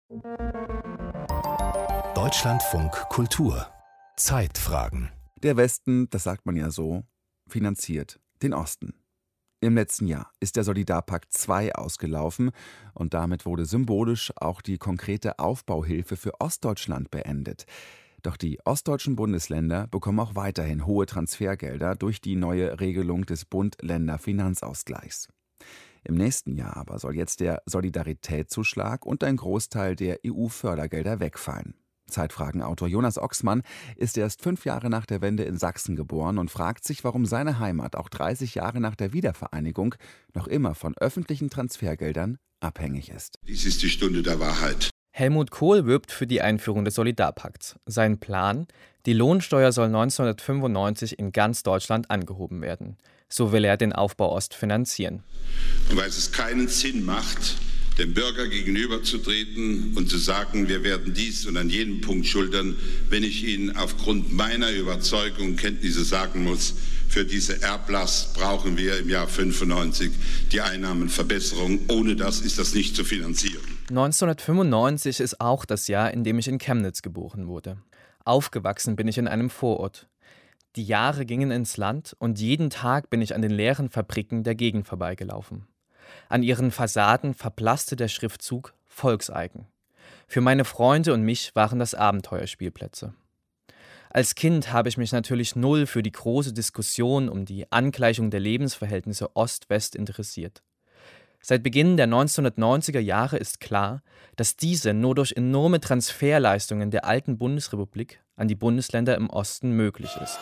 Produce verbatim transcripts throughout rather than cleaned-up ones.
Deutschlandfunk Kultur Zeitfragen. Der Westen, das sagt man ja so, finanziert den Osten. Im letzten Jahr ist der Solidarpakt zwei ausgelaufen und damit wurde symbolisch auch die konkrete Aufbauhilfe für Ostdeutschland beendet. Doch die ostdeutschen Bundesländer bekommen auch weiterhin hohe Transfergelder durch die neue Regelung des Bund-Länder-Finanzausgleichs. Im nächsten Jahr aber soll jetzt der Solidaritätszuschlag und ein Großteil der E U-Fördergelder wegfallen. Zeitfragenautor Jonas Oxmann ist erst fünf Jahre nach der Wende in Sachsen geboren und fragt sich, warum seine Heimat auch dreißig Jahre nach der Wiedervereinigung noch immer von öffentlichen Transfergeldern abhängig ist. Dies ist die Stunde der Wahrheit. Helmut Kohl wirbt für die Einführung des Solidarpakts. Sein Plan: Die Lohnsteuer soll neunzehnhundertfünfundneunzig in ganz Deutschland angehoben werden. So will er den Aufbau Ost finanzieren. Und weil es keinen Sinn macht, dem Bürger gegenüberzutreten und zu sagen, wir werden dies und an jedem Punkt schultern, wenn ich Ihnen aufgrund meiner Überzeugung und Kenntnisse sagen muss, für diese Erblast brauchen wir im Jahr fünfundneunzig die Einnahmenverbesserung. Ohne das ist das nicht zu finanzieren. neunzehnhundertfünfundneunzig ist auch das Jahr, in dem ich in Chemnitz geboren wurde. Aufgewachsen bin ich in einem Vorort. Die Jahre gingen ins Land und jeden Tag bin ich an den leeren Fabriken der Gegend vorbeigelaufen. An ihren Fassaden verblasste der Schriftzug Volkseigen. Für meine Freunde und mich waren das Abenteuerspielplätze. Als Kind habe ich mich natürlich null für die große Diskussion um die Angleichung der Lebensverhältnisse Ost-West interessiert. Seit Beginn der neunzehnhundertneunziger Jahre ist klar, dass diese nur durch enorme Transferleistungen der alten Bundesrepublik an die Bundesländer im Osten möglich ist.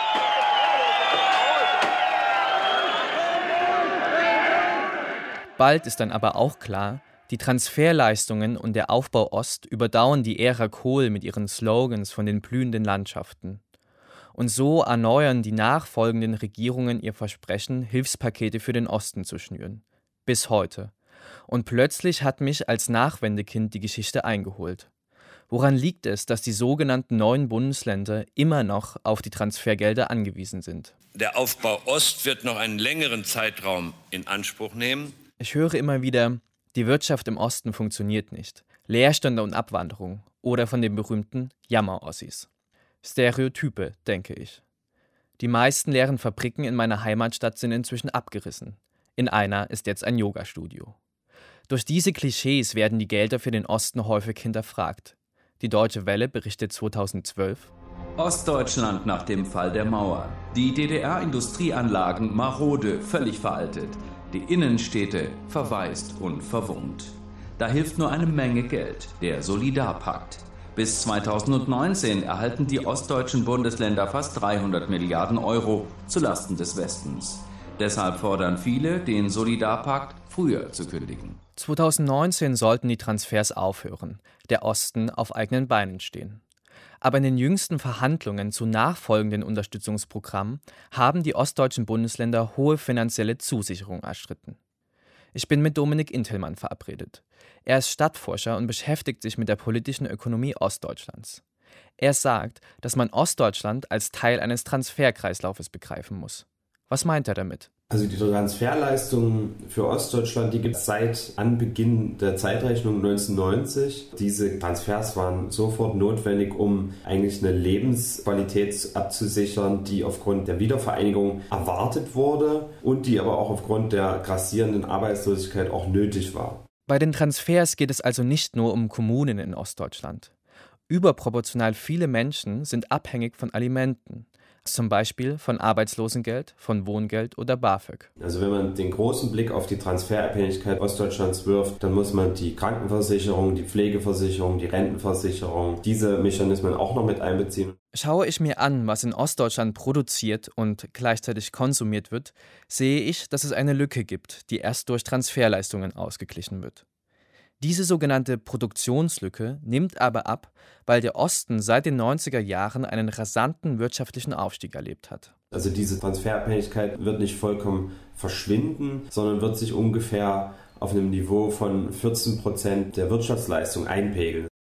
Bald ist dann aber auch klar, die Transferleistungen und der Aufbau Ost überdauern die Ära Kohl mit ihren Slogans von den blühenden Landschaften. Und so erneuern die nachfolgenden Regierungen ihr Versprechen, Hilfspakete für den Osten zu schnüren. Bis heute. Und plötzlich hat mich als Nachwendekind die Geschichte eingeholt. Woran liegt es, dass die sogenannten neuen Bundesländer immer noch auf die Transfergelder angewiesen sind? Der Aufbau Ost wird noch einen längeren Zeitraum in Anspruch nehmen. Ich höre immer wieder, die Wirtschaft im Osten funktioniert nicht. Leerstände und Abwanderung. Oder von den berühmten Jammer-Ossis. Stereotype, denke ich. Die meisten leeren Fabriken in meiner Heimatstadt sind inzwischen abgerissen. In einer ist jetzt ein Yoga-Studio. Durch diese Klischees werden die Gelder für den Osten häufig hinterfragt. Die Deutsche Welle berichtet zweitausendzwölf: Ostdeutschland nach dem Fall der Mauer. Die D D R-Industrieanlagen marode, völlig veraltet. Die Innenstädte verwaist und verwummt. Da hilft nur eine Menge Geld, der Solidarpakt. Bis zweitausendneunzehn erhalten die ostdeutschen Bundesländer fast dreihundert Milliarden Euro zulasten des Westens. Deshalb fordern viele, den Solidarpakt früher zu kündigen. zweitausendneunzehn sollten die Transfers aufhören, der Osten auf eigenen Beinen stehen. Aber in den jüngsten Verhandlungen zu nachfolgenden Unterstützungsprogrammen haben die ostdeutschen Bundesländer hohe finanzielle Zusicherung erstritten. Ich bin mit Dominik Intelmann verabredet. Er ist Stadtforscher und beschäftigt sich mit der politischen Ökonomie Ostdeutschlands. Er sagt, dass man Ostdeutschland als Teil eines Transferkreislaufes begreifen muss. Was meint er damit? Also die Transferleistungen für Ostdeutschland, die gibt es seit Anbeginn der Zeitrechnung neunzehnhundertneunzig. Diese Transfers waren sofort notwendig, um eigentlich eine Lebensqualität abzusichern, die aufgrund der Wiedervereinigung erwartet wurde und die aber auch aufgrund der grassierenden Arbeitslosigkeit auch nötig war. Bei den Transfers geht es also nicht nur um Kommunen in Ostdeutschland. Überproportional viele Menschen sind abhängig von Alimenten. Zum Beispiel von Arbeitslosengeld, von Wohngeld oder BAföG. Also wenn man den großen Blick auf die Transferabhängigkeit Ostdeutschlands wirft, dann muss man die Krankenversicherung, die Pflegeversicherung, die Rentenversicherung, diese Mechanismen auch noch mit einbeziehen. Schaue ich mir an, was in Ostdeutschland produziert und gleichzeitig konsumiert wird, sehe ich, dass es eine Lücke gibt, die erst durch Transferleistungen ausgeglichen wird. Diese sogenannte Produktionslücke nimmt aber ab, weil der Osten seit den neunziger Jahren einen rasanten wirtschaftlichen Aufstieg erlebt hat. Also diese Transferabhängigkeit wird nicht vollkommen verschwinden, sondern wird sich ungefähr auf einem Niveau von vierzehn Prozent der Wirtschaftsleistung einpegeln.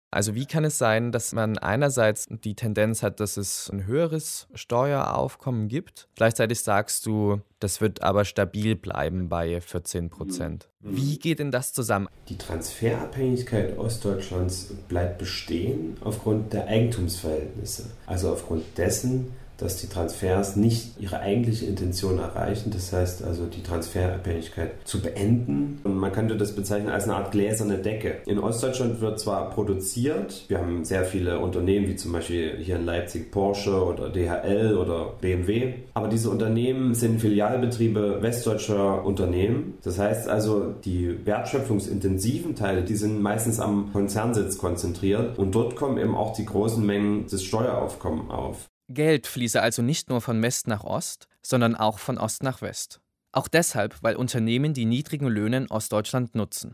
Also wie kann es sein, dass man einerseits die Tendenz hat, dass es ein höheres Steueraufkommen gibt, gleichzeitig sagst du, das wird aber stabil bleiben bei vierzehn Prozent. Wie geht denn das zusammen? Die Transferabhängigkeit Ostdeutschlands bleibt bestehen aufgrund der Eigentumsverhältnisse, also aufgrund dessen, dass die Transfers nicht ihre eigentliche Intention erreichen, das heißt also die Transferabhängigkeit zu beenden. Und man könnte das bezeichnen als eine Art gläserne Decke. In Ostdeutschland wird zwar produziert, wir haben sehr viele Unternehmen, wie zum Beispiel hier in Leipzig Porsche oder D H L oder B M W, aber diese Unternehmen sind Filialbetriebe westdeutscher Unternehmen. Das heißt also, die wertschöpfungsintensiven Teile, die sind meistens am Konzernsitz konzentriert und dort kommen eben auch die großen Mengen des Steueraufkommens auf. Geld fließe also nicht nur von West nach Ost, sondern auch von Ost nach West. Auch deshalb, weil Unternehmen die niedrigen Löhne in Ostdeutschland nutzen.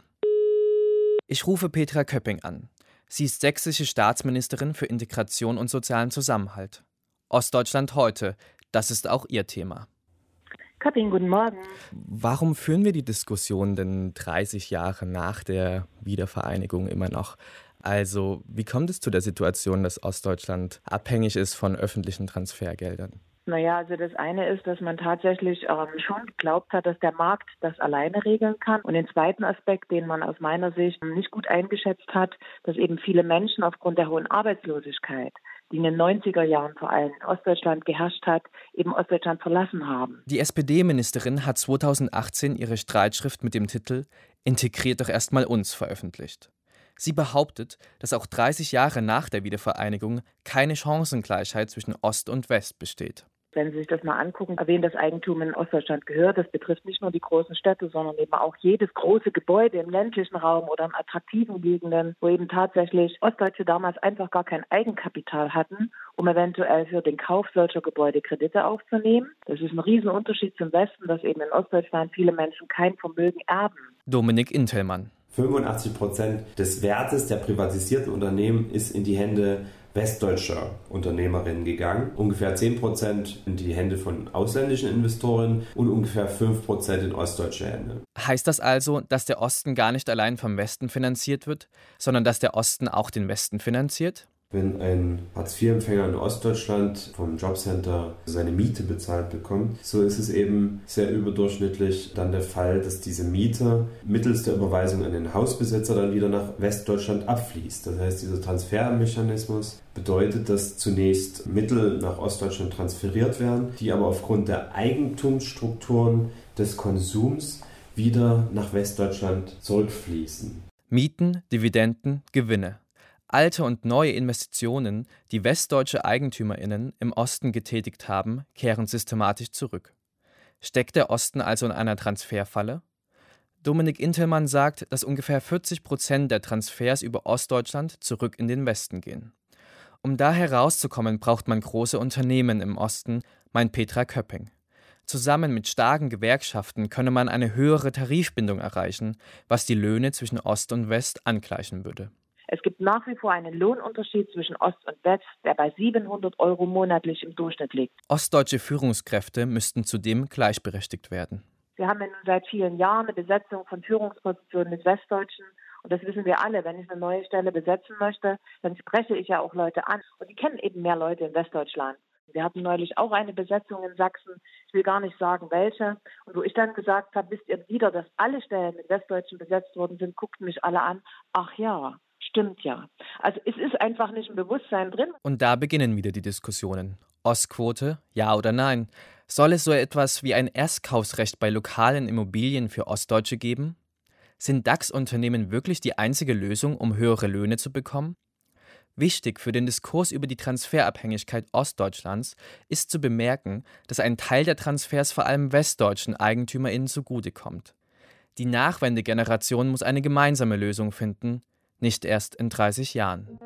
Ich rufe Petra Köpping an. Sie ist sächsische Staatsministerin für Integration und sozialen Zusammenhalt. Ostdeutschland heute, das ist auch ihr Thema. Köpping, guten Morgen. Warum führen wir die Diskussion denn dreißig Jahre nach der Wiedervereinigung immer noch? Also, wie kommt es zu der Situation, dass Ostdeutschland abhängig ist von öffentlichen Transfergeldern? Naja, also das eine ist, dass man tatsächlich ähm, schon geglaubt hat, dass der Markt das alleine regeln kann. Und den zweiten Aspekt, den man aus meiner Sicht nicht gut eingeschätzt hat, dass eben viele Menschen aufgrund der hohen Arbeitslosigkeit, die in den neunziger Jahren vor allem in Ostdeutschland geherrscht hat, eben Ostdeutschland verlassen haben. Die S P D-Ministerin hat zweitausendachtzehn ihre Streitschrift mit dem Titel »Integriert doch erstmal uns« veröffentlicht. Sie behauptet, dass auch dreißig Jahre nach der Wiedervereinigung keine Chancengleichheit zwischen Ost und West besteht. Wenn Sie sich das mal angucken, wem das Eigentum in Ostdeutschland gehört, das betrifft nicht nur die großen Städte, sondern eben auch jedes große Gebäude im ländlichen Raum oder im attraktiven Gegenden, wo eben tatsächlich Ostdeutsche damals einfach gar kein Eigenkapital hatten, um eventuell für den Kauf solcher Gebäude Kredite aufzunehmen. Das ist ein Riesenunterschied zum Westen, dass eben in Ostdeutschland viele Menschen kein Vermögen erben. Dominik Intelmann. fünfundachtzig Prozent des Wertes der privatisierten Unternehmen ist in die Hände westdeutscher Unternehmerinnen gegangen, ungefähr zehn Prozent in die Hände von ausländischen Investoren und ungefähr fünf Prozent in ostdeutsche Hände. Heißt das also, dass der Osten gar nicht allein vom Westen finanziert wird, sondern dass der Osten auch den Westen finanziert? Wenn ein Hartz-vier-Empfänger in Ostdeutschland vom Jobcenter seine Miete bezahlt bekommt, so ist es eben sehr überdurchschnittlich dann der Fall, dass diese Miete mittels der Überweisung an den Hausbesitzer dann wieder nach Westdeutschland abfließt. Das heißt, dieser Transfermechanismus bedeutet, dass zunächst Mittel nach Ostdeutschland transferiert werden, die aber aufgrund der Eigentumsstrukturen des Konsums wieder nach Westdeutschland zurückfließen. Mieten, Dividenden, Gewinne. Alte und neue Investitionen, die westdeutsche EigentümerInnen im Osten getätigt haben, kehren systematisch zurück. Steckt der Osten also in einer Transferfalle? Dominik Intelmann sagt, dass ungefähr vierzig Prozent der Transfers über Ostdeutschland zurück in den Westen gehen. Um da herauszukommen, braucht man große Unternehmen im Osten, meint Petra Köpping. Zusammen mit starken Gewerkschaften könne man eine höhere Tarifbindung erreichen, was die Löhne zwischen Ost und West angleichen würde. Es gibt nach wie vor einen Lohnunterschied zwischen Ost und West, der bei siebenhundert Euro monatlich im Durchschnitt liegt. Ostdeutsche Führungskräfte müssten zudem gleichberechtigt werden. Wir haben ja nun seit vielen Jahren eine Besetzung von Führungspositionen mit Westdeutschen. Und das wissen wir alle. Wenn ich eine neue Stelle besetzen möchte, dann spreche ich ja auch Leute an. Und die kennen eben mehr Leute in Westdeutschland. Wir hatten neulich auch eine Besetzung in Sachsen, ich will gar nicht sagen welche, und wo ich dann gesagt habe, wisst ihr wieder, dass alle Stellen mit Westdeutschen besetzt worden sind, guckten mich alle an, ach ja, stimmt ja. Also es ist einfach nicht im Bewusstsein drin. Und da beginnen wieder die Diskussionen. Ostquote, ja oder nein? Soll es so etwas wie ein Erstkaufsrecht bei lokalen Immobilien für Ostdeutsche geben? Sind DAX-Unternehmen wirklich die einzige Lösung, um höhere Löhne zu bekommen? Wichtig für den Diskurs über die Transferabhängigkeit Ostdeutschlands ist zu bemerken, dass ein Teil der Transfers vor allem westdeutschen EigentümerInnen zugutekommt. Die Nachwendegeneration muss eine gemeinsame Lösung finden, nicht erst in dreißig Jahren.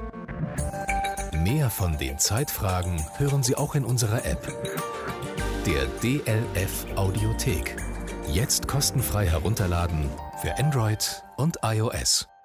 Mehr von den Zeitfragen hören Sie auch in unserer App. Der D L F Audiothek. Jetzt kostenfrei herunterladen für Android und iOS.